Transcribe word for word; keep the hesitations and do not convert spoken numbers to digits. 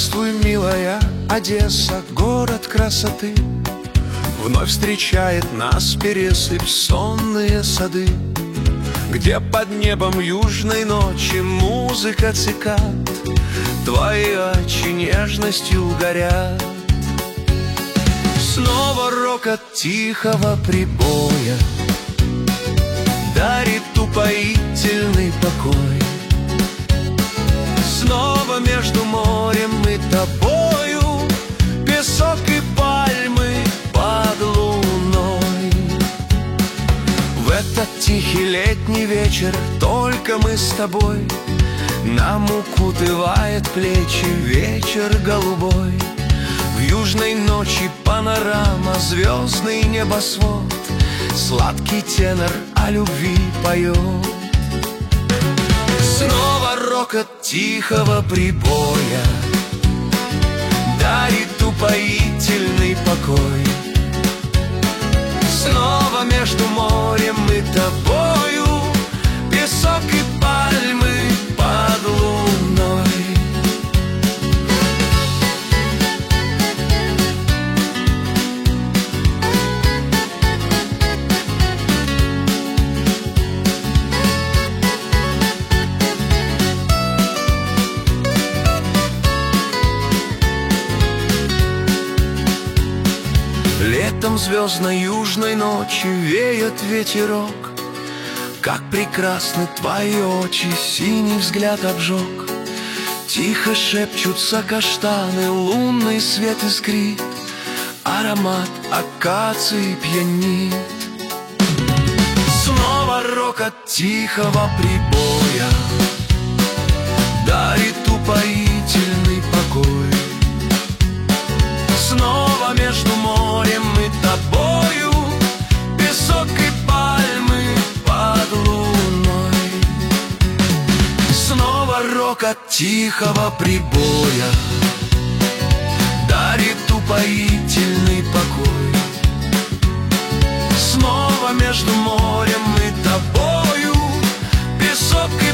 Здравствуй, милая Одесса, город красоты. Вновь встречает нас пересыпь, сонные сады, где под небом южной ночи музыка цикад. Твои очи нежностью горят. Снова рокот тихого прибоя дарит упоительный покой. Снова между морем и тобою песок и пальмы под луной. В этот тихий летний вечер только мы с тобой. Нам укутывает плечи вечер голубой. В южной ночи панорама, звездный небосвод, сладкий тенор о любви поет. Снова рокот тихого прибоя дарит упоительный покой. Снова между морем и тобою песок и пальмы под луной. Летом звездной южной ночи веет ветерок. Как прекрасны твои очи, синий взгляд обжег. Тихо шепчутся каштаны, лунный свет искрит, аромат акации пьянит. Снова рокот тихого прибоя дарит упоительный покой. Снова между морем и тобою песок и пальмы под луной. Снова рокот тихого прибоя дарит упоительный покой. Снова между морем и тобою песок и